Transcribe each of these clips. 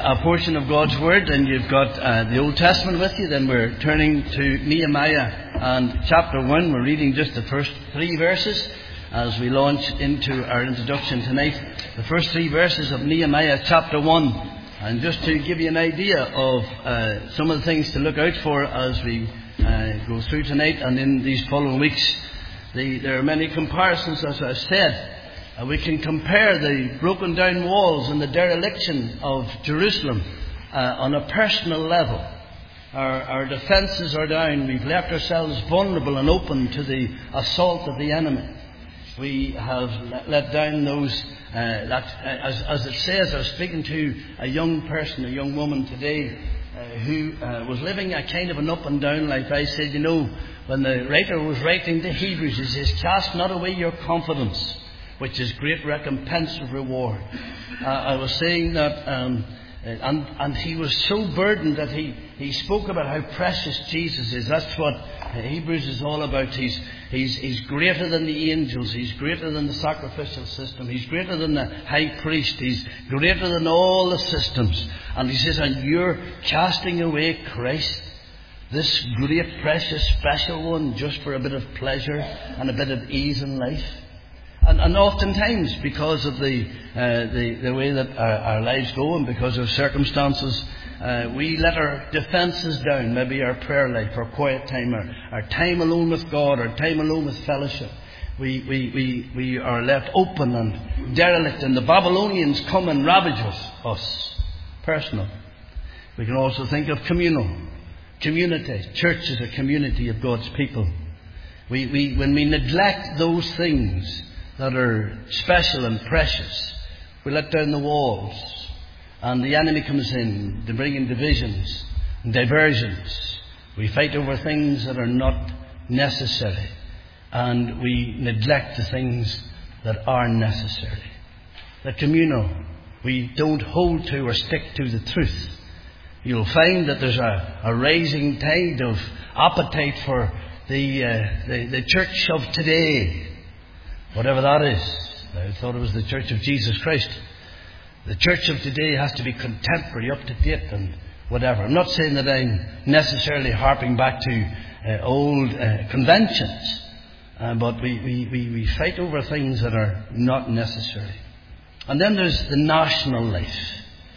a portion of God's Word and you've got the Old Testament with you, then we're turning to Nehemiah and chapter 1. We're reading just the first 3 verses as we launch into our introduction tonight. The first 3 verses of Nehemiah chapter 1. And just to give you an idea of some of the things to look out for as we go through tonight and in these following weeks. There are many comparisons, as I've said. We can compare the broken down walls and the dereliction of Jerusalem on a personal level. Our defences are down. We've left ourselves vulnerable and open to the assault of the enemy. We have let down those, as it says, I was speaking to a young person, a young woman today, who was living a kind of an up and down life. I said, you know, when the writer was writing the Hebrews, he says, cast not away your confidence, which is great recompense of reward. I was saying that, and he was so burdened that he spoke about how precious Jesus is. That's what Hebrews is all about. He's greater than the angels. He's greater than the sacrificial system. He's greater than the high priest. He's greater than all the systems. And he says, and you're casting away Christ, this great, precious, special one, just for a bit of pleasure and a bit of ease in life. And oftentimes, because of the way that our lives go and because of circumstances, we let our defences down, maybe our prayer life, our quiet time, our time alone with God, our time alone with fellowship. We are left open and derelict, and the Babylonians come and ravage us. Personal. We can also think of communal. Community. Church is a community of God's people. When we neglect those things that are special and precious, we let down the walls, and the enemy comes in to bring in divisions and diversions. We fight over things that are not necessary, and we neglect the things that are necessary. The communal, we don't hold to or stick to the truth. You'll find that there's a rising tide of appetite for the church of today, whatever that is. I thought it was the Church of Jesus Christ. The church of today has to be contemporary, up to date and whatever. I'm not saying that I'm necessarily harping back to old conventions, but we fight over things that are not necessary. And then there's the national life.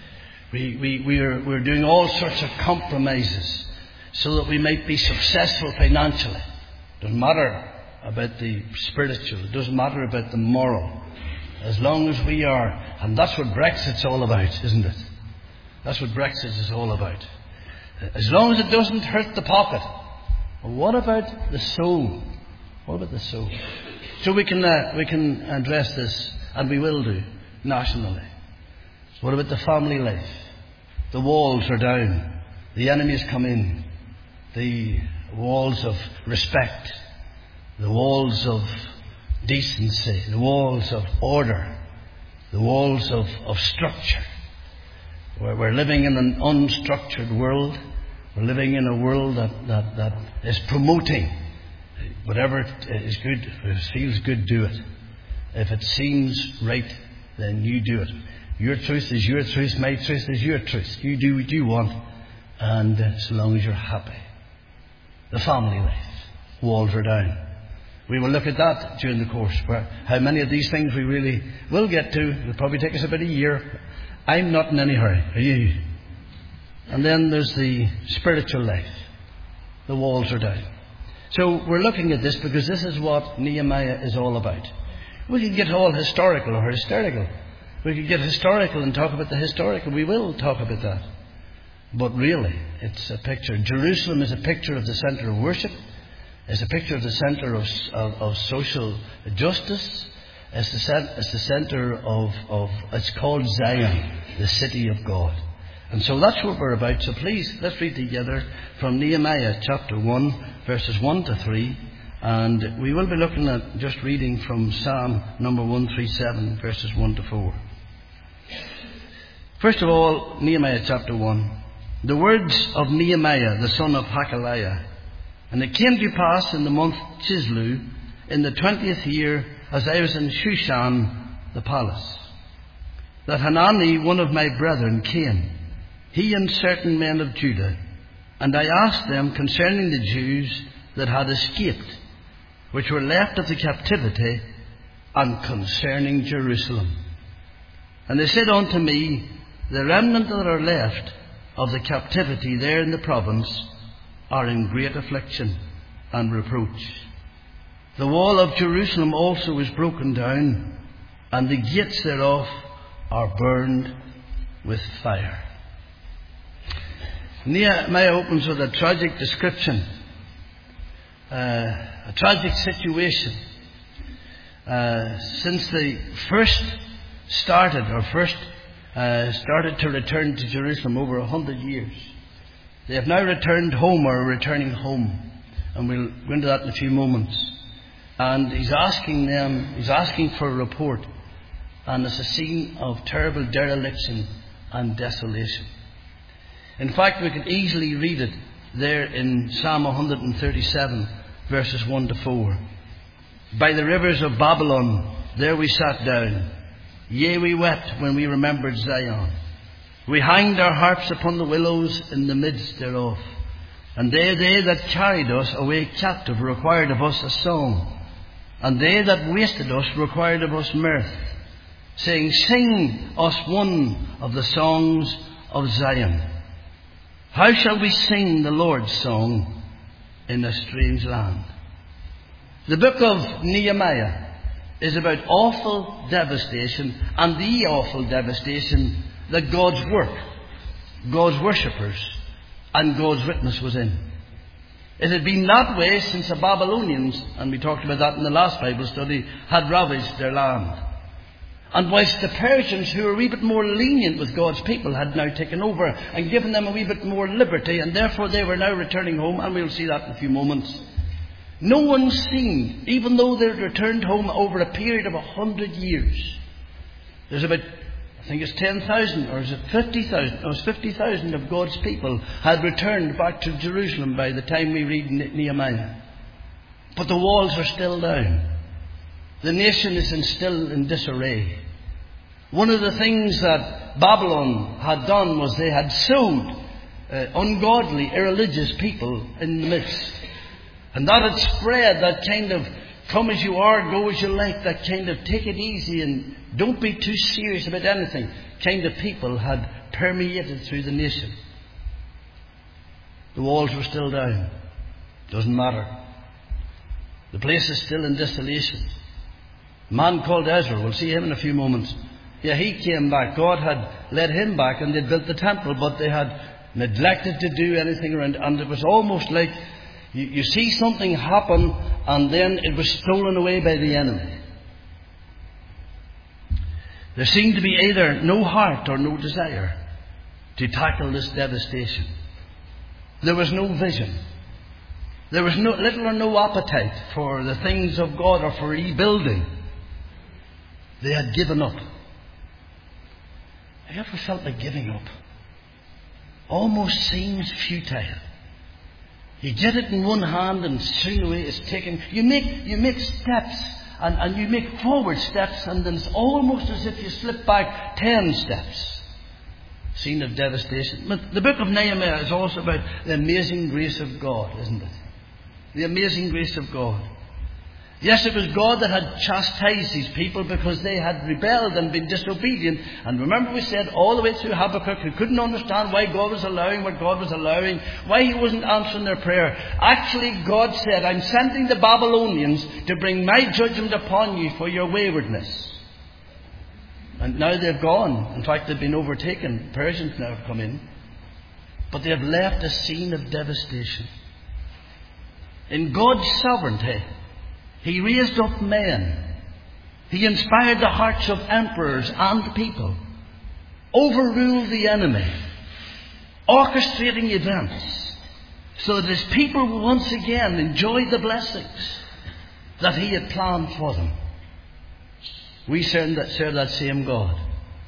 We're doing all sorts of compromises so that we might be successful financially. Doesn't matter about the spiritual. It doesn't matter about the moral. As long as we are, and that's what Brexit's all about, isn't it? That's what Brexit is all about. As long as it doesn't hurt the pocket. Well, what about the soul? What about the soul? So we can address this, and we will do, nationally. What about the family life? The walls are down. The enemies come in. The walls of respect. The walls of decency, the walls of order, the walls of structure. We're living in an unstructured world. We're living in a world that is promoting whatever is good, if it feels good, do it. If it seems right, then you do it. Your truth is your truth, my truth is your truth. You do what you want, and so long as you're happy. The family life, walls are down. We will look at that during the course, where how many of these things we really will get to. It'll probably take us about a year. I'm not in any hurry. Are you? And then there's the spiritual life. The walls are down. So we're looking at this because this is what Nehemiah is all about. We could get all historical or hysterical. We could get historical and talk about the historical. We will talk about that. But really, it's a picture. Jerusalem is a picture of the centre of worship. It's a picture of the centre of social justice. It's the centre of it's called Zion, the city of God. And so that's what we're about. So please, let's read together from Nehemiah chapter 1, verses 1 to 3. And we will be looking at just reading from Psalm number 137, verses 1 to 4. First of all, Nehemiah chapter 1. The words of Nehemiah, the son of Hakaliah. And it came to pass in the month Chislew, in the 20th year, as I was in Shushan, the palace, that Hanani, one of my brethren, came, he and certain men of Judah, and I asked them concerning the Jews that had escaped, which were left of the captivity, and concerning Jerusalem. And they said unto me, the remnant that are left of the captivity there in the province are in great affliction and reproach. The wall of Jerusalem also is broken down, and the gates thereof are burned with fire. Nehemiah opens with a tragic description, a tragic situation. Since they first started to return to Jerusalem over 100 years, they have now returned home, or are returning home, and we'll go into that in a few moments. And he's asking for a report, and it's a scene of terrible dereliction and desolation. In fact, we could easily read it there in Psalm 137, verses 1 to 4. By the rivers of Babylon, there we sat down. Yea, we wept when we remembered Zion. We hanged our harps upon the willows in the midst thereof. And they that carried us away captive required of us a song. And they that wasted us required of us mirth, saying, sing us one of the songs of Zion. How shall we sing the Lord's song in a strange land? The book of Nehemiah is about awful devastation, and the awful devastation that God's work, God's worshippers, and God's witness was in. It had been that way since the Babylonians, and we talked about that in the last Bible study, had ravaged their land. And whilst the Persians, who were a wee bit more lenient with God's people, had now taken over and given them a wee bit more liberty, and therefore they were now returning home, and we'll see that in a few moments. No one seemed, even though they returned home over a period of 100 years. There's about, I think it's 10,000, or is it 50,000? No, it's 50,000 of God's people had returned back to Jerusalem by the time we read Nehemiah. But the walls are still down. The nation is still in disarray. One of the things that Babylon had done was they had sowed ungodly, irreligious people in the midst. And that had spread, that kind of come as you are, go as you like, that kind of take it easy and don't be too serious about anything kind of people had permeated through the nation. The walls were still down. Doesn't matter. The place is still in desolation. A man called Ezra, we'll see him in a few moments. Yeah, he came back. God had led him back, and they'd built the temple, but they had neglected to do anything around. And it was almost like you see something happen, and then it was stolen away by the enemy. There seemed to be either no heart or no desire to tackle this devastation. There was no vision. There was little or no appetite for the things of God or for rebuilding. They had given up. Have you ever felt like giving up? Almost seems futile. You get it in one hand and straight away it's taken. You make steps and you make forward steps, and then it's almost as if you slip back 10 steps. Scene of devastation. But the book of Nehemiah is also about the amazing grace of God, isn't it? The amazing grace of God. Yes, it was God that had chastised these people because they had rebelled and been disobedient. And remember we said all the way through Habakkuk, who couldn't understand why God was allowing what God was allowing, why He wasn't answering their prayer. Actually, God said, I'm sending the Babylonians to bring my judgment upon you for your waywardness. And now they've gone. In fact, they've been overtaken. Persians now have come in. But they have left a scene of devastation. In God's sovereignty, He raised up men. He inspired the hearts of emperors and people. Overruled the enemy. Orchestrating events. So that His people will once again enjoy the blessings that He had planned for them. We serve that same God.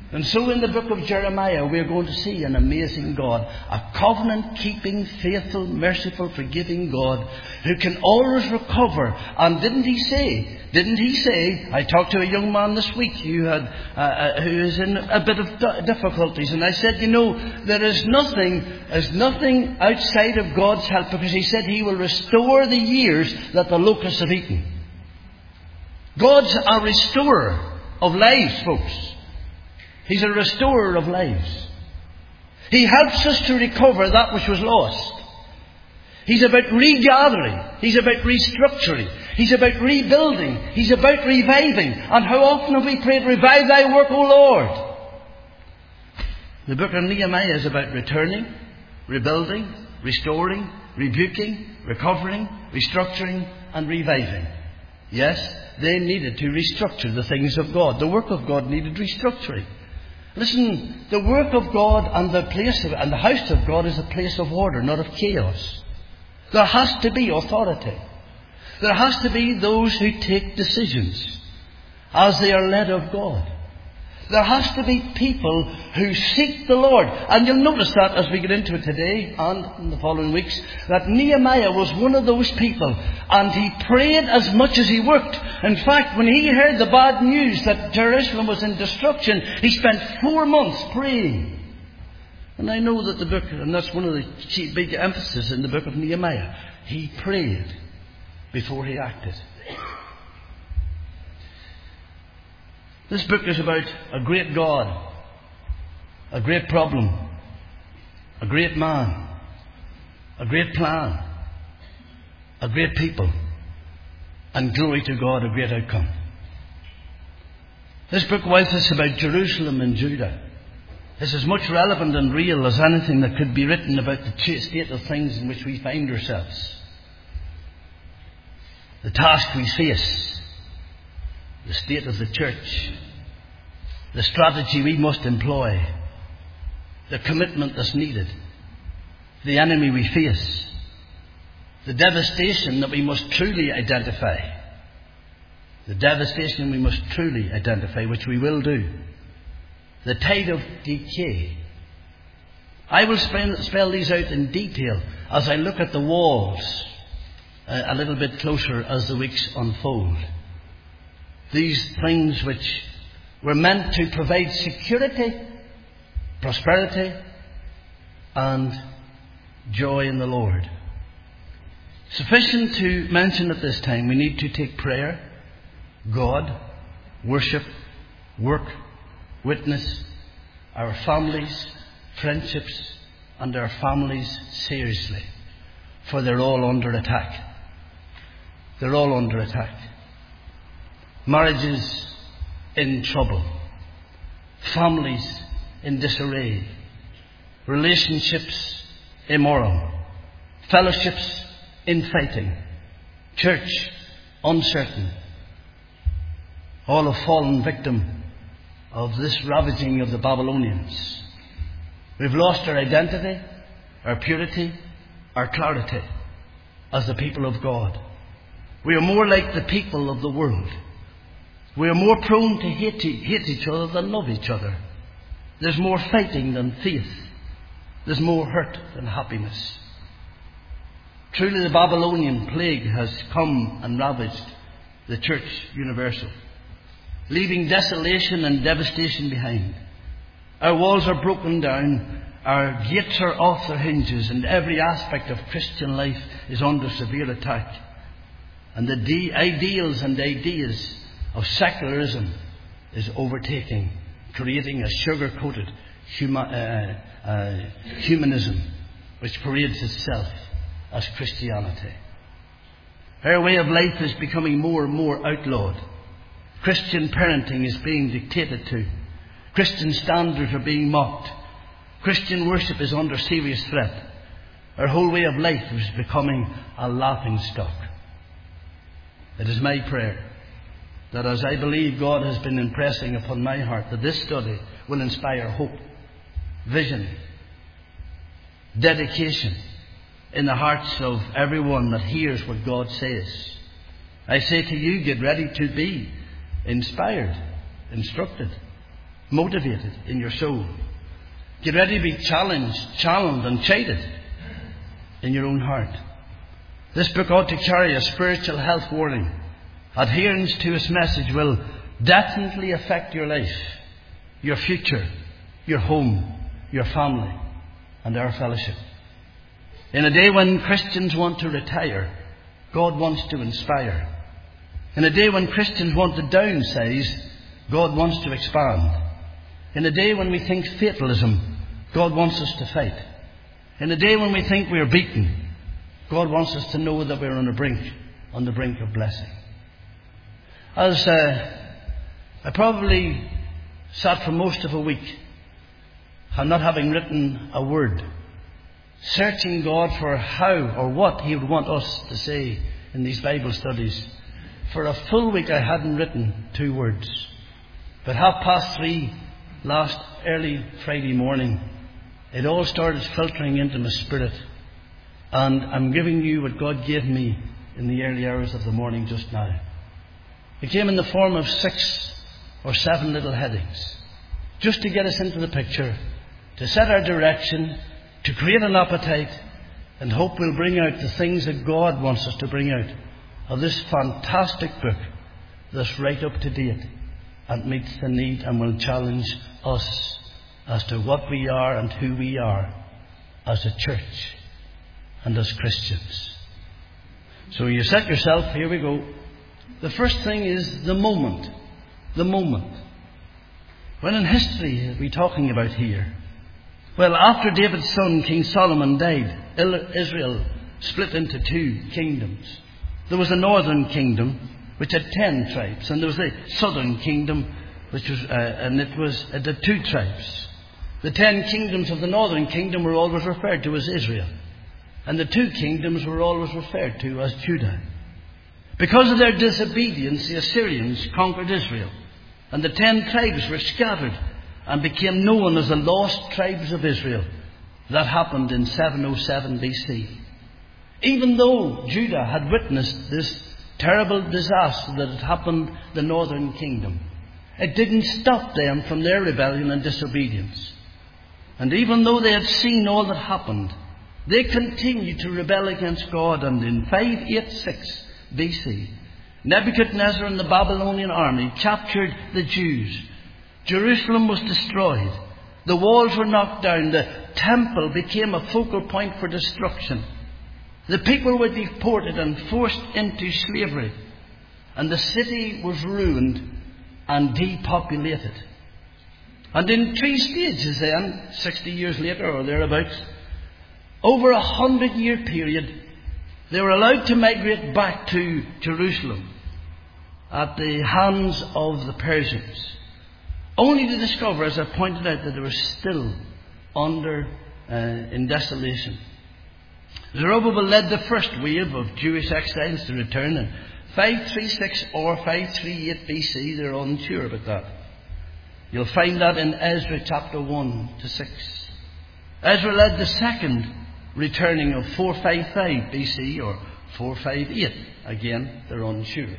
And so in the book of Jeremiah, we're going to see an amazing God, a covenant-keeping, faithful, merciful, forgiving God who can always recover. And didn't he say, I talked to a young man this week who is in a bit of difficulties, and I said, there is nothing outside of God's help, because he said he will restore the years that the locusts have eaten. God's a restorer of lives, folks. He's a restorer of lives. He helps us to recover that which was lost. He's about regathering. He's about restructuring. He's about rebuilding. He's about reviving. And how often have we prayed, revive thy work, O Lord? The book of Nehemiah is about returning, rebuilding, restoring, rebuking, recovering, restructuring, and reviving. Yes, they needed to restructure the things of God. The work of God needed restructuring. Listen, the work of God and the house of God is a place of order, not of chaos. There has to be authority. There has to be those who take decisions as they are led of God. There has to be people who seek the Lord. And you'll notice that as we get into it today and in the following weeks, that Nehemiah was one of those people. And he prayed as much as he worked. In fact, when he heard the bad news that Jerusalem was in destruction, he spent 4 months praying. And I know that the book, and that's one of the big emphasis in the book of Nehemiah, he prayed before he acted. This book is about a great God, a great problem, a great man, a great plan, a great people, and glory to God, a great outcome. This book, whilst it's about Jerusalem and Judah, is as much relevant and real as anything that could be written about the state of things in which we find ourselves. The task we face, the state of the church, the strategy we must employ, the commitment that's needed, the enemy we face, the devastation that we must truly identify, which we will do, the tide of decay. I will spell these out in detail as I look at the walls a little bit closer as the weeks unfold. These things which were meant to provide security, prosperity, and joy in the Lord. Sufficient to mention at this time, we need to take prayer, God, worship, work, witness, our families, friendships, and our families seriously. For they're all under attack. They're all under attack. Marriages in trouble. Families in disarray. Relationships immoral. Fellowships infighting. Church uncertain. All have fallen victim of this ravaging of the Babylonians. We've lost our identity, our purity, our clarity as the people of God. We are more like the people of the world. We are more prone to hate each other than love each other. There's more fighting than faith. There's more hurt than happiness. Truly the Babylonian plague has come and ravaged the church universal, leaving desolation and devastation behind. Our walls are broken down, our gates are off their hinges, and every aspect of Christian life is under severe attack. And the ideals and ideas of secularism is overtaking, creating a sugar-coated humanism which parades itself as Christianity. Our way of life is becoming more and more outlawed. Christian parenting is being dictated to. Christian standards are being mocked. Christian worship is under serious threat. Our whole way of life is becoming a laughing stock. It is my prayer that as I believe God has been impressing upon my heart, that this study will inspire hope, vision, dedication in the hearts of everyone that hears what God says. I say to you, get ready to be inspired, instructed, motivated in your soul. Get ready to be challenged, channeled and chided in your own heart. This book ought to carry a spiritual health warning. Adherence to its message will definitely affect your life, your future, your home, your family, and our fellowship. In a day when Christians want to retire, God wants to inspire. In a day when Christians want to downsize, God wants to expand. In a day when we think fatalism, God wants us to fight. In a day when we think we are beaten, God wants us to know that we're on the brink of blessing. As I probably sat for most of a week, not having written a word, searching God for how or what He would want us to say in these Bible studies. For a full week I hadn't written 2 words. But 3:30 last early Friday morning, it all started filtering into my spirit. And I'm giving you what God gave me in the early hours of the morning just now. It came in the form of 6 or 7 little headings, just to get us into the picture, to set our direction, to create an appetite, and hope we'll bring out the things that God wants us to bring out of this fantastic book that's right up to date and meets the need and will challenge us as to what we are and who we are as a church and as Christians. So you set yourself, here we go. The first thing is the moment. The moment. When in history are we talking about here? Well, after David's son, King Solomon, died, Israel split into 2 kingdoms. There was a northern kingdom, which had 10 tribes, and there was a southern kingdom, which was, it had 2 tribes. The 10 kingdoms of the northern kingdom were always referred to as Israel, and the 2 kingdoms were always referred to as Judah. Because of their disobedience, the Assyrians conquered Israel, and the 10 tribes were scattered and became known as the lost tribes of Israel. That happened in 707 BC. Even though Judah had witnessed this terrible disaster that had happened the northern kingdom, it didn't stop them from their rebellion and disobedience. And even though they had seen all that happened, they continued to rebel against God. And in 586 BC, Nebuchadnezzar and the Babylonian army captured the Jews. Jerusalem was destroyed. The walls were knocked down. The temple became a focal point for destruction. The people were deported and forced into slavery. And the city was ruined and depopulated. And in 3 stages then, 60 years later or thereabouts, over 100-year period, they were allowed to migrate back to Jerusalem at the hands of the Persians, only to discover, as I pointed out, that they were still in desolation. Zerubbabel led the first wave of Jewish exiles to return in 536 or 538 BC. They're unsure about that. You'll find that in Ezra chapter 1 to 6. Ezra led the second returning of 455 BC or 458. Again, they're unsure.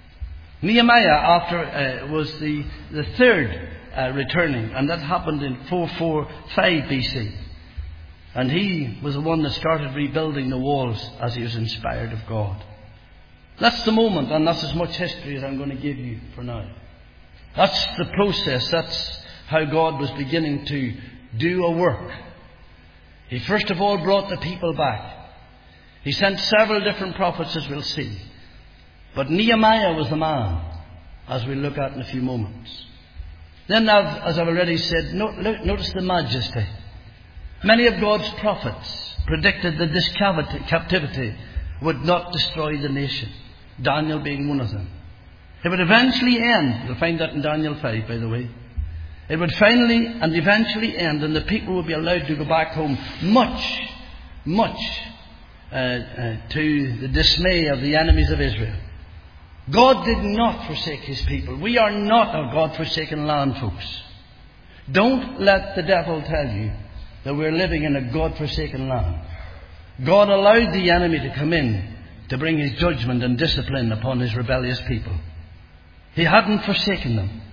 Nehemiah was the third returning, and that happened in 445 BC. And he was the one that started rebuilding the walls as he was inspired of God. That's the moment, and that's as much history as I'm going to give you for now. That's the process. That's how God was beginning to do a work. He first of all brought the people back. He sent several different prophets, as we'll see. But Nehemiah was the man, as we'll look at in a few moments. Then, as I've already said, notice the majesty. Many of God's prophets predicted that this captivity would not destroy the nation, Daniel being one of them. It would eventually end. You'll find that in Daniel 5, by the way. It would finally and eventually end, and the people would be allowed to go back home, much to the dismay of the enemies of Israel. God did not forsake His people. We are not a God-forsaken land, folks. Don't let the devil tell you that we're living in a God-forsaken land. God allowed the enemy to come in to bring His judgment and discipline upon His rebellious people. He hadn't forsaken them.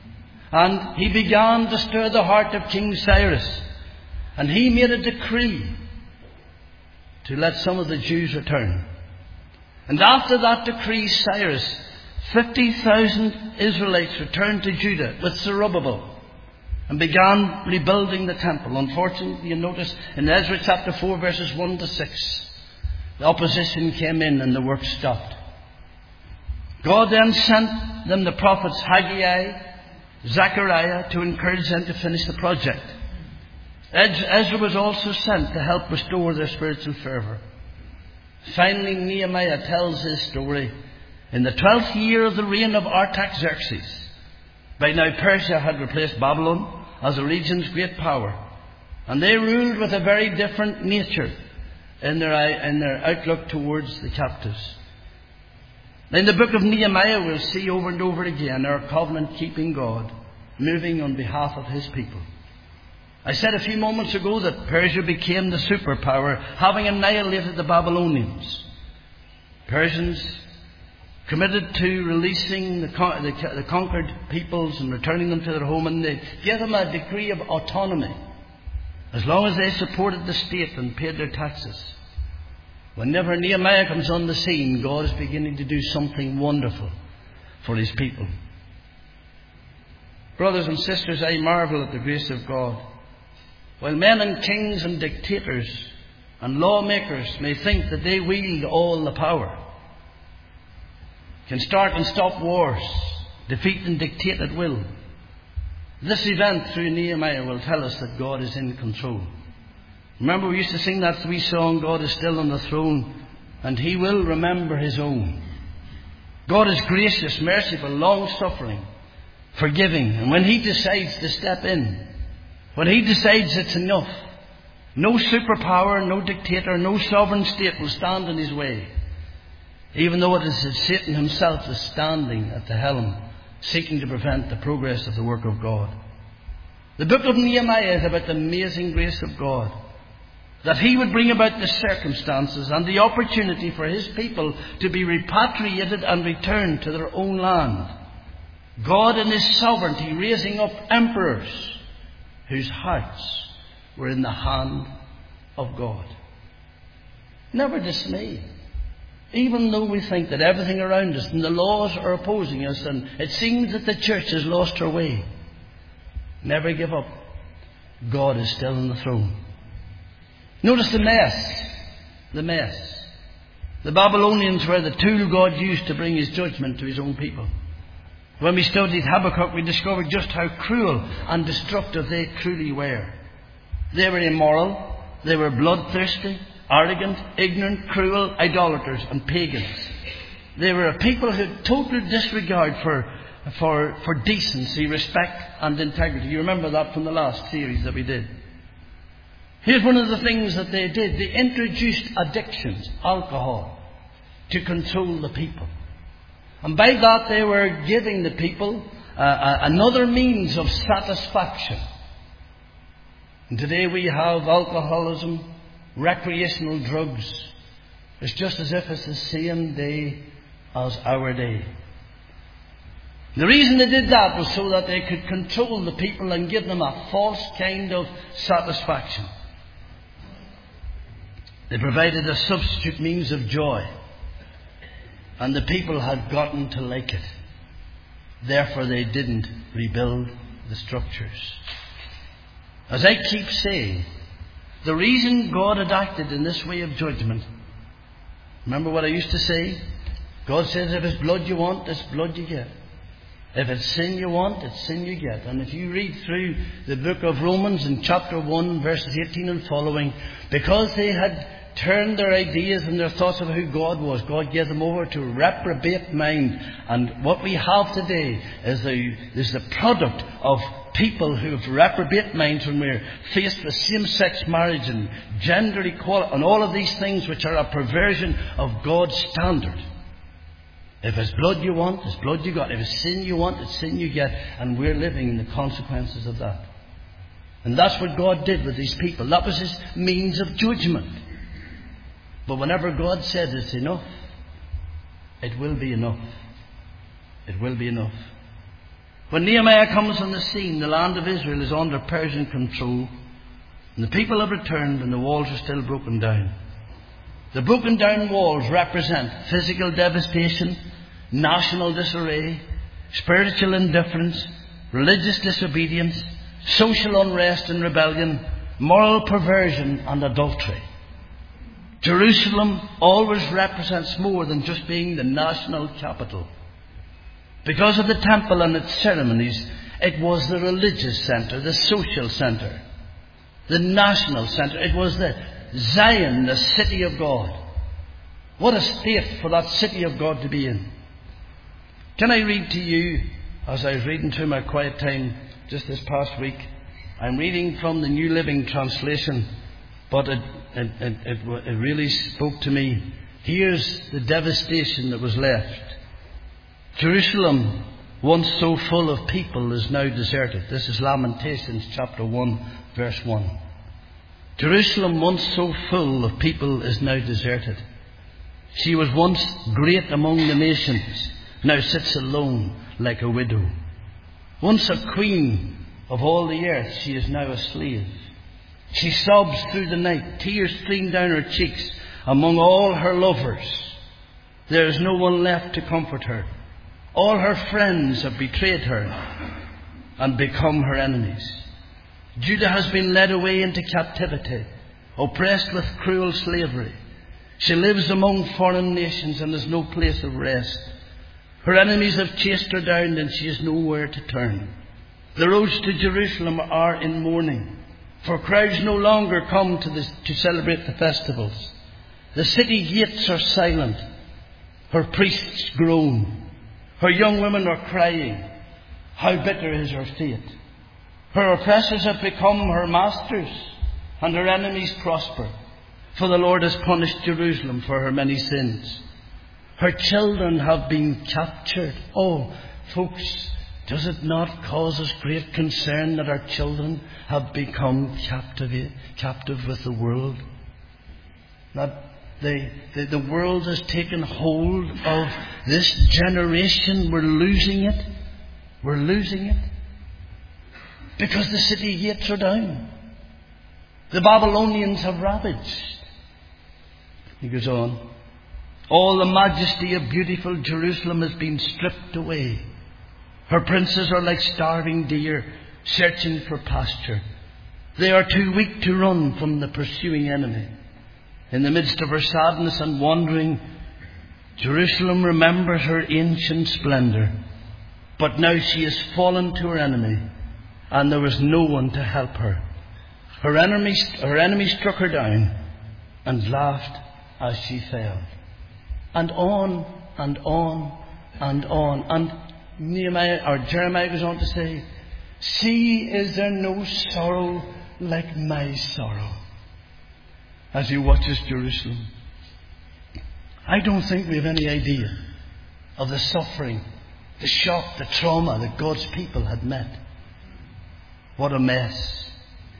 And he began to stir the heart of King Cyrus. And he made a decree to let some of the Jews return. And after that decree, Cyrus, 50,000 Israelites returned to Judah with Zerubbabel and began rebuilding the temple. Unfortunately, you notice in Ezra chapter 4 verses 1 to 6, the opposition came in and the work stopped. God then sent them the prophets Haggai, Zechariah to encourage them to finish the project. Ezra was also sent to help restore their spiritual fervour. Finally, Nehemiah tells his story. In the 12th year of the reign of Artaxerxes, by now Persia had replaced Babylon as the region's great power, and they ruled with a very different nature in their outlook towards the captives. In the book of Nehemiah, we'll see over and over again our covenant-keeping God moving on behalf of his people. I said a few moments ago that Persia became the superpower, having annihilated the Babylonians. Persians committed to releasing the conquered peoples and returning them to their home, and they gave them a degree of autonomy as long as they supported the state and paid their taxes. Whenever Nehemiah comes on the scene, God is beginning to do something wonderful for his people. Brothers and sisters, I marvel at the grace of God. While men and kings and dictators and lawmakers may think that they wield all the power, can start and stop wars, defeat and dictate at will, this event through Nehemiah will tell us that God is in control. Remember, we used to sing that wee song, God is still on the throne, and he will remember his own. God is gracious, merciful, long-suffering, forgiving, and when he decides to step in, when he decides it's enough, no superpower, no dictator, no sovereign state will stand in his way, even though it is Satan himself is standing at the helm, seeking to prevent the progress of the work of God. The book of Nehemiah is about the amazing grace of God, that he would bring about the circumstances and the opportunity for his people to be repatriated and returned to their own land. God in his sovereignty raising up emperors whose hearts were in the hand of God. Never dismay. Even though we think that everything around us and the laws are opposing us and it seems that the church has lost her way, never give up. God is still on the throne. Notice the mess. The mess. The Babylonians were the tool God used to bring his judgment to his own people. When we studied Habakkuk, we discovered just how cruel and destructive they truly were. They were immoral. They were bloodthirsty, arrogant, ignorant, cruel, idolaters and pagans. They were a people who had total disregard for decency, respect and integrity. You remember that from the last series that we did. Here's one of the things that they did. They introduced addictions, alcohol, to control the people. And by that they were giving the people another means of satisfaction. And today we have alcoholism, recreational drugs. It's just as if it's the same day as our day. The reason they did that was so that they could control the people and give them a false kind of satisfaction. They provided a substitute means of joy, and the people had gotten to like it. Therefore they didn't rebuild the structures. As I keep saying, the reason God had acted in this way of judgment, remember what I used to say? God says if it's blood you want, it's blood you get. If it's sin you want, it's sin you get. And if you read through the book of Romans in chapter 1, verses 18 and following, because they had turned their ideas and their thoughts of who God was, God gave them over to a reprobate mind. And what we have today is the product of people who have reprobate minds when we're faced with same-sex marriage and gender equality and all of these things which are a perversion of God's standard. If it's blood you want, it's blood you got. If it's sin you want, it's sin you get. And we're living in the consequences of that. And that's what God did with these people. That was his means of judgment. But whenever God says it's enough, it will be enough. It will be enough. When Nehemiah comes on the scene, the land of Israel is under Persian control, and the people have returned, and the walls are still broken down. The broken down walls represent physical devastation, national disarray, spiritual indifference, religious disobedience, social unrest and rebellion, moral perversion and adultery. Jerusalem always represents more than just being the national capital. Because of the temple and its ceremonies, it was the religious centre, the social centre, the national centre. It was the Zion, the city of God. What a state for that city of God to be in. Can I read to you, as I was reading through my quiet time just this past week? I'm reading from the New Living Translation, but it really spoke to me. Here's the devastation that was left. Jerusalem, once so full of people, is now deserted. This is Lamentations chapter 1, verse 1. Jerusalem, once so full of people, is now deserted. She was once great among the nations, now sits alone like a widow. Once a queen of all the earth, she is now a slave. She sobs through the night, tears stream down her cheeks among all her lovers. There is no one left to comfort her. All her friends have betrayed her and become her enemies. Judah has been led away into captivity, oppressed with cruel slavery. She lives among foreign nations and has no place of rest. Her enemies have chased her down and she has nowhere to turn. The roads to Jerusalem are in mourning, for crowds no longer come to celebrate the festivals. The city gates are silent. Her priests groan. Her young women are crying. How bitter is her fate. Her oppressors have become her masters, and her enemies prosper. For the Lord has punished Jerusalem for her many sins. Her children have been captured. Oh, folks, does it not cause us great concern that our children have become captive with the world? That the world has taken hold of this generation. We're losing it. We're losing it. Because the city gates are down. The Babylonians have ravaged. He goes on. All the majesty of beautiful Jerusalem has been stripped away. Her princes are like starving deer searching for pasture. They are too weak to run from the pursuing enemy. In the midst of her sadness and wandering, Jerusalem remembers her ancient splendour. But now she has fallen to her enemy, and there was no one to help her. Her enemy struck her down and laughed as she fell. And on and on and on. And Jeremiah goes on to say, "See, is there no sorrow like my sorrow?" As he watches Jerusalem. I don't think we have any idea of the suffering, the shock, the trauma that God's people had met. What a mess.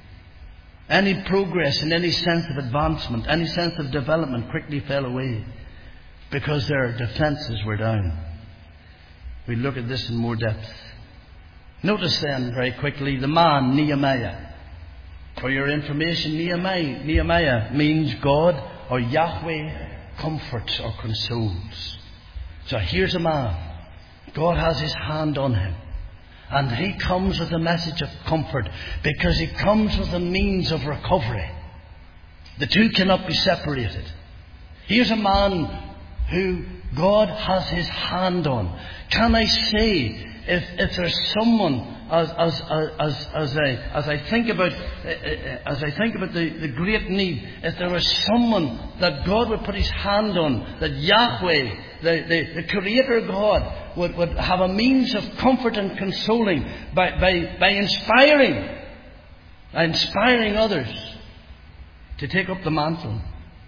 Any progress and any sense of advancement, any sense of development quickly fell away because their defences were down. We look at this in more depth. Notice then very quickly the man Nehemiah. For your information, Nehemiah means God or Yahweh comforts or consoles. So here's a man. God has his hand on him. And he comes with a message of comfort because he comes with a means of recovery. The two cannot be separated. Here's a man who God has his hand on. Can I say, if there's someone, as I think about the great need, if there was someone that God would put his hand on, that Yahweh, the Creator God, would have a means of comfort and consoling by inspiring others to take up the mantle.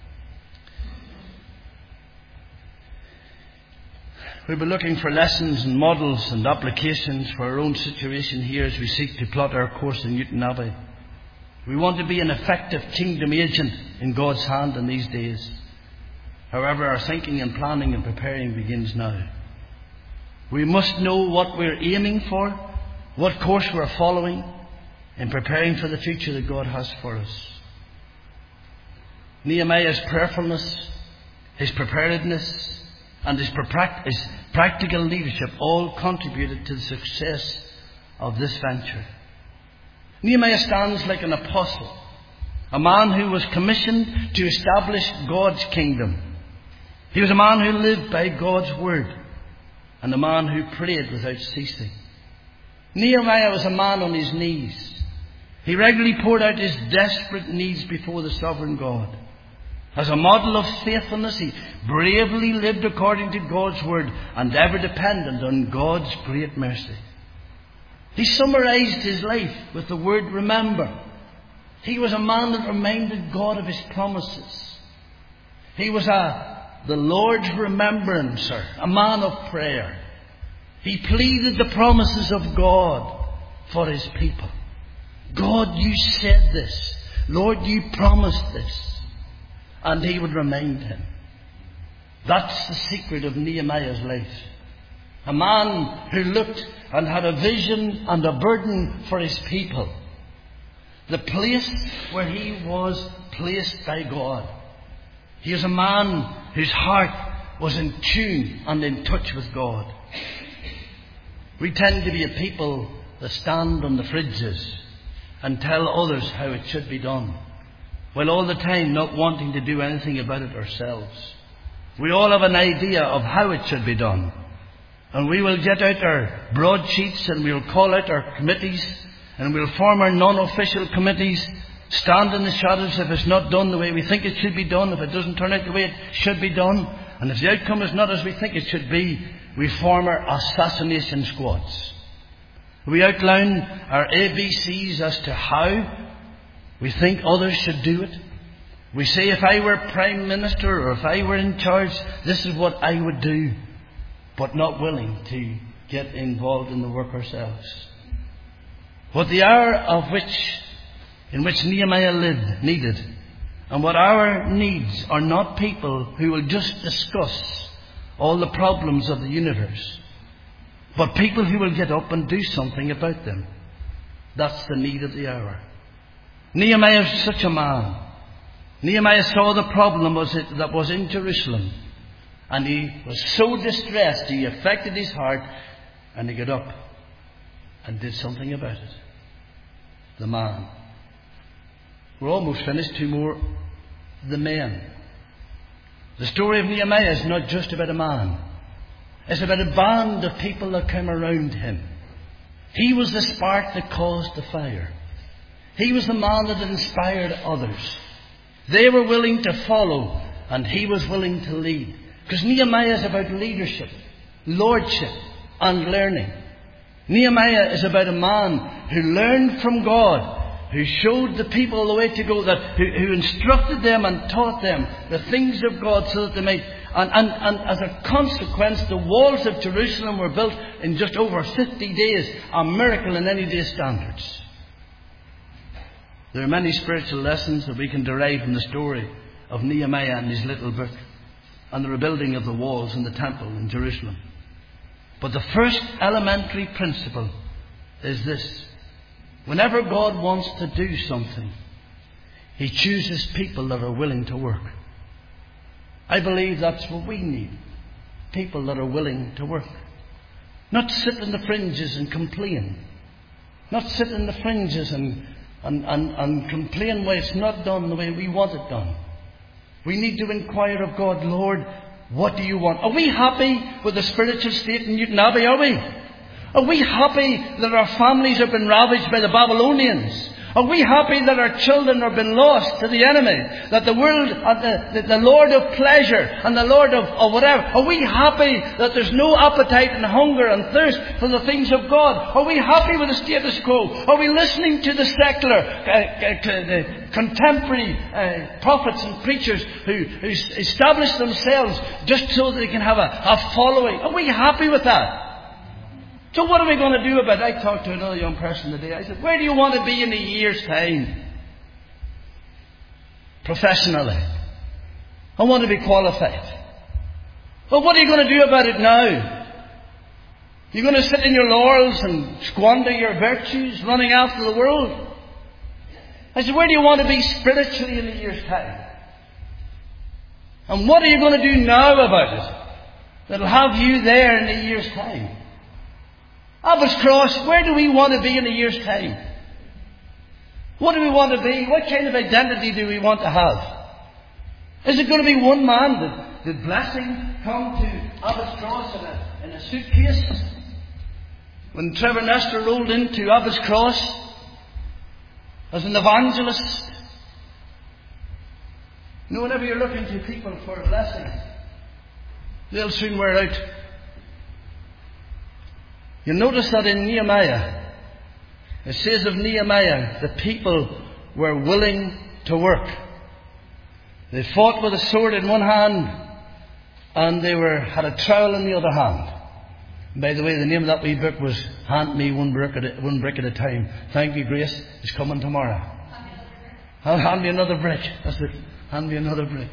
We'll be looking for lessons and models and applications for our own situation here as we seek to plot our course in Newton Abbey. We want to be an effective kingdom agent in God's hand in these days. However, our thinking and planning and preparing begins now. We must know what we're aiming for what course we're following in preparing for the future that God has for us. Nehemiah's prayerfulness, his preparedness, and his practical leadership all contributed to the success of this venture. Nehemiah stands like an apostle, a man who was commissioned to establish God's kingdom. He was a man who lived by God's word, and a man who prayed without ceasing. Nehemiah was a man on his knees. He regularly poured out his desperate needs before the sovereign God. As a model of faithfulness, he bravely lived according to God's word and ever dependent on God's great mercy. He summarized his life with the word remember. He was a man that reminded God of his promises. He was the Lord's remembrancer, a man of prayer. He pleaded the promises of God for his people. God, you said this. Lord, you promised this. And he would remind him. That's the secret of Nehemiah's life. A man who looked and had a vision and a burden for his people. The place where he was placed by God. He was a man whose heart was in tune and in touch with God. We tend to be a people that stand on the fringes and tell others how it should be done, while all the time not wanting to do anything about it ourselves. We all have an idea of how it should be done. And we will get out our broadsheets and we'll call out our committees and we'll form our non-official committees, stand in the shadows if it's not done the way we think it should be done, if it doesn't turn out the way it should be done, and if the outcome is not as we think it should be, we form our assassination squads. We outline our ABCs as to how we think others should do it. We say, if I were Prime Minister or if I were in charge, this is what I would do, but not willing to get involved in the work ourselves. What the hour in which Nehemiah lived needed, and what our needs are not people who will just discuss all the problems of the universe, but people who will get up and do something about them. That's the need of the hour. Nehemiah was such a man. Nehemiah saw the problem that was in Jerusalem, and he was so distressed, he affected his heart, and he got up and did something about it. The man. We're almost finished. Two more. The men. The story of Nehemiah is not just about a man. It's about a band of people that came around him. He was the spark that caused the fire. He was the man that inspired others. They were willing to follow, and he was willing to lead. Because Nehemiah is about leadership, lordship, and learning. Nehemiah is about a man who learned from God, who showed the people the way to go, who instructed them and taught them the things of God so that they might. And as a consequence, the walls of Jerusalem were built in just over 50 days, a miracle in any day's standards. There are many spiritual lessons that we can derive from the story of Nehemiah and his little book, and the rebuilding of the walls and the temple in Jerusalem. But the first elementary principle is this. Whenever God wants to do something, He chooses people that are willing to work. I believe that's what we need. People that are willing to work. Not sit in the fringes and complain. Not sit in the fringes and complain why it's not done the way we want it done. We need to inquire of God, Lord, what do you want? Are we happy with the spiritual state in Newton Abbey, are we? Are we happy that our families have been ravaged by the Babylonians? Are we happy that our children have been lost to the enemy? That the world, the Lord of pleasure and the Lord of whatever. Are we happy that there's no appetite and hunger and thirst for the things of God? Are we happy with the status quo? Are we listening to the secular, contemporary prophets and preachers who establish themselves just so that they can have a following? Are we happy with that? So what are we going to do about it? I talked to another young person today. I said, where do you want to be in a year's time? Professionally. I want to be qualified. Well, what are you going to do about it now? You're going to sit in your laurels and squander your virtues running after the world? I said, where do you want to be spiritually in a year's time? And what are you going to do now about it that'll have you there in a year's time? Abbot's Cross, where do we want to be in a year's time? What do we want to be? What kind of identity do we want to have? Is it going to be one man? Did blessing come to Abbot's Cross in a suitcase? When Trevor Nestor rolled into Abbot's Cross as an evangelist? No, whenever you're looking to people for a blessing, they'll soon wear out. You notice that in Nehemiah, it says of Nehemiah, the people were willing to work. They fought with a sword in one hand and they had a trowel in the other hand. By the way, the name of that wee book was Hand Me One Brick at a Time. Thank you, Grace. It's coming tomorrow. Hand me another brick. That's it. Hand me another brick.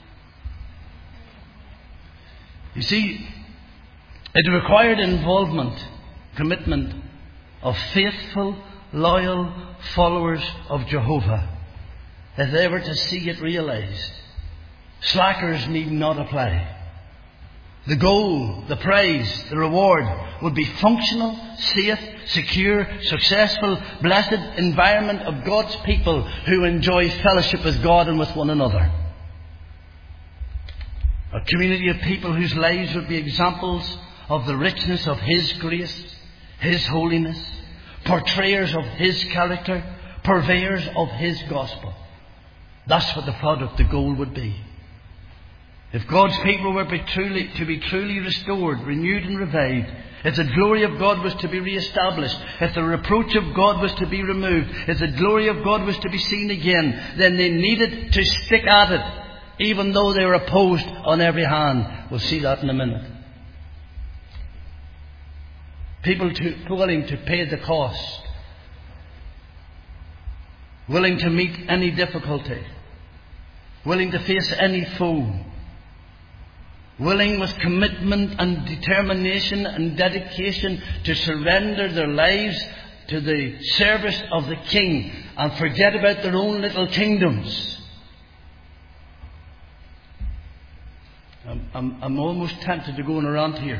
You see, it required involvement, commitment of faithful, loyal followers of Jehovah if they were to see it realized. Slackers need not apply. The goal, the prize, the reward would be functional, safe, secure, successful, blessed environment of God's people who enjoy fellowship with God and with one another. A community of people whose lives would be examples of the richness of His grace, His holiness, portrayers of His character, purveyors of His gospel. That's what the product, the goal would be. If God's people were to be truly restored, renewed and revived, if the glory of God was to be reestablished, if the reproach of God was to be removed, if the glory of God was to be seen again, then they needed to stick at it, even though they were opposed on every hand. We'll see that in a minute. People willing to pay the cost, willing to meet any difficulty, willing to face any foe, willing with commitment and determination and dedication to surrender their lives to the service of the King and forget about their own little kingdoms. I'm almost tempted to go on a rant here.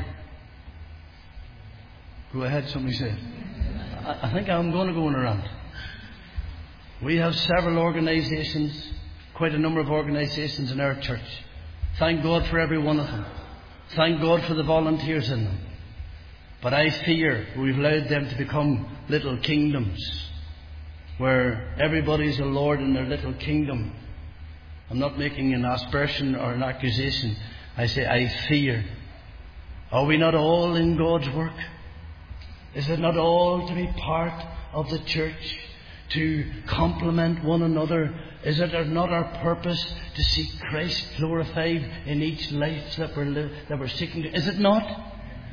Go ahead, somebody said. I think I'm going to go on a rant. We have several organisations, quite a number of organisations in our church. Thank God for every one of them. Thank God for the volunteers in them. But I fear we've allowed them to become little kingdoms where everybody's a lord in their little kingdom. I'm not making an aspersion or an accusation. I say I fear. Are we not all in God's work? Is it not all to be part of the church? To complement one another? Is it not our purpose to see Christ glorified in each life that we're seeking to? Is it not?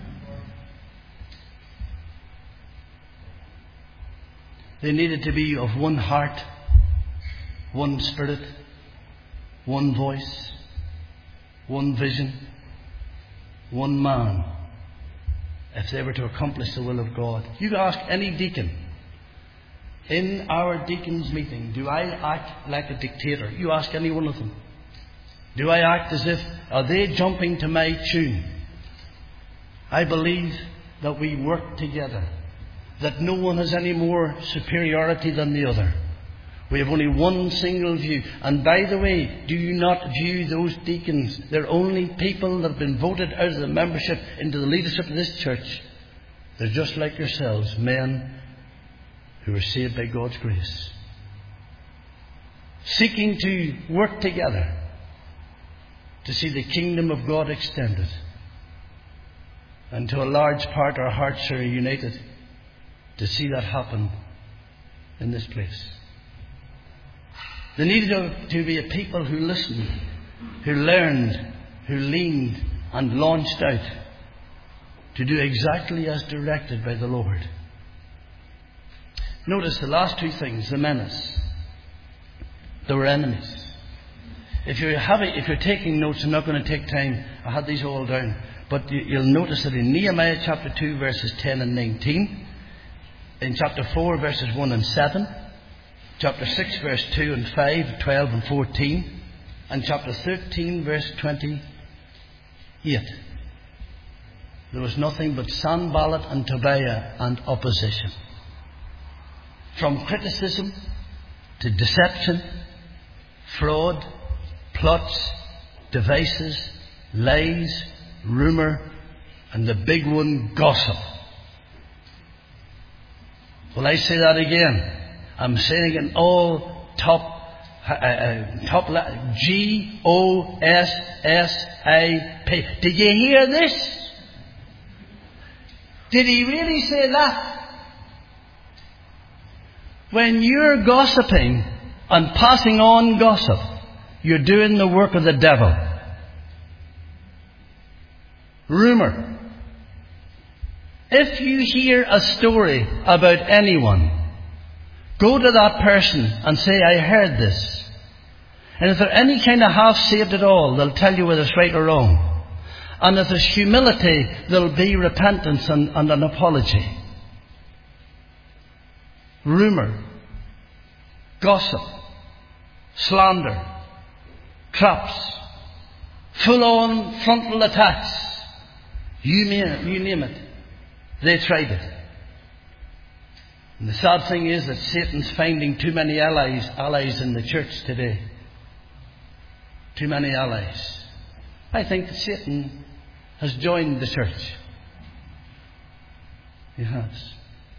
They needed to be of one heart, one spirit, one voice, one vision, one man, if they were to accomplish the will of God. You ask any deacon in our deacons' meeting, do I act like a dictator? You ask any one of them. Do I act as if, are they jumping to my tune? I believe that we work together, that no one has any more superiority than the other. We have only one single view. And by the way, do you not view those deacons? They're only people that have been voted out of the membership into the leadership of this church. They're just like yourselves, men who are saved by God's grace, seeking to work together to see the kingdom of God extended. And to a large part our hearts are united to see that happen in this place. They needed to be a people who listened, who learned, who leaned and launched out to do exactly as directed by the Lord. Notice the last two things, the menace. There were enemies. If you're taking notes, I'm not going to take time. I had these all down. But you'll notice that in Nehemiah chapter 2 verses 10 and 19, in chapter 4 verses 1 and 7, chapter 6 verse 2 and 5, 12 and 14, and chapter 13 verse 28. There was nothing but Sanballat and Tobiah and opposition. From criticism to deception, fraud, plots, devices, lies, rumour, and the big one, gossip. Will I say that again? I'm saying it all top G-O-S-S-I-P. Did you hear this? Did he really say that? When you're gossiping and passing on gossip, you're doing the work of the devil. Rumour. If you hear a story about anyone, go to that person and say, I heard this. And if they're any kind of half-saved at all, they'll tell you whether it's right or wrong. And if there's humility, there'll be repentance and an apology. Rumour, gossip, slander, traps, full-on frontal attacks. You name it. They tried it. And the sad thing is that Satan's finding too many allies in the church today. Too many allies. I think that Satan has joined the church. He has.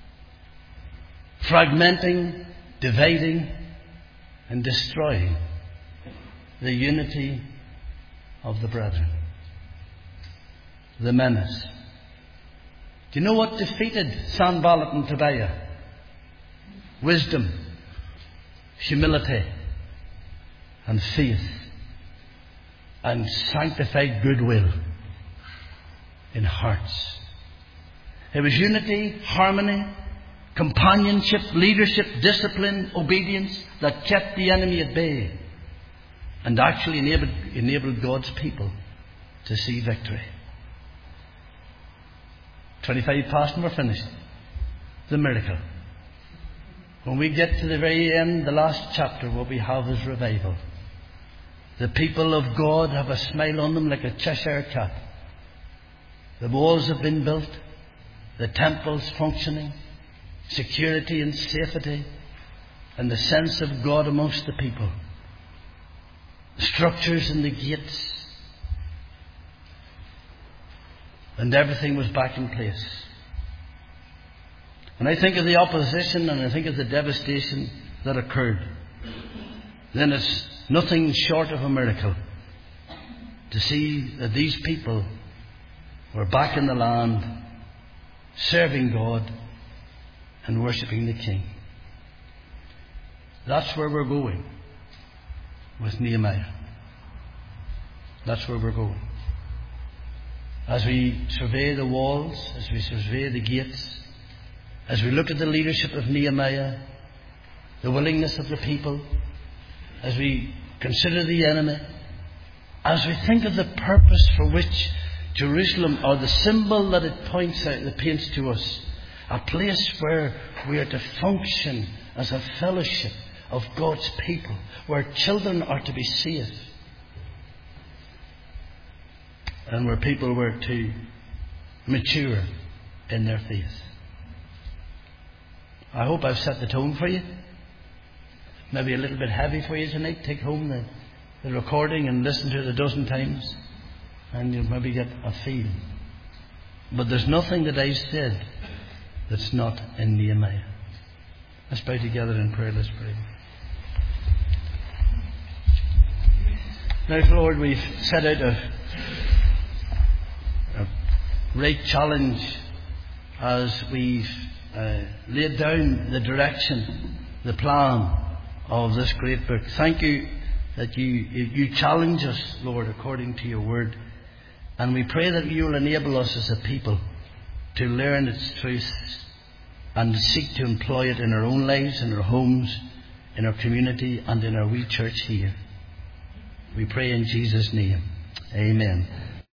Fragmenting, dividing, and destroying the unity of the brethren. The menace. Do you know what defeated Sanballat and Tobiah? Wisdom, humility, and faith, and sanctified goodwill in hearts. It was unity, harmony, companionship, leadership, discipline, obedience that kept the enemy at bay and actually enabled God's people to see victory. 25 past and we're finished. The miracle. When we get to the very end, the last chapter, what we have is revival. The people of God have a smile on them like a Cheshire cat. The walls have been built. The temple's functioning. Security and safety. And the sense of God amongst the people. The structures and the gates. And everything was back in place. And I think of the opposition and I think of the devastation that occurred. Then it's nothing short of a miracle to see that these people were back in the land, serving God and worshipping the King. That's where we're going with Nehemiah. That's where we're going. As we survey the walls, as we survey the gates, as we look at the leadership of Nehemiah, the willingness of the people, as we consider the enemy, as we think of the purpose for which Jerusalem, or the symbol that it points out, that paints to us, a place where we are to function as a fellowship of God's people, where children are to be saved, and where people were to mature in their faith. I hope I've set the tone for you. Maybe a little bit heavy for you tonight. Take home the recording and listen to it a dozen times, and you'll maybe get a feel. But there's nothing that I've said that's not in Nehemiah. Let's bow together in prayer. Let's pray. Now, Lord, we've set out a great challenge as we've laid down the direction, the plan of this great book. Thank you that you challenge us, Lord, according to your word. And we pray that you will enable us as a people to learn its truths and seek to employ it in our own lives, in our homes, in our community, and in our wee church here. We pray in Jesus' name. Amen.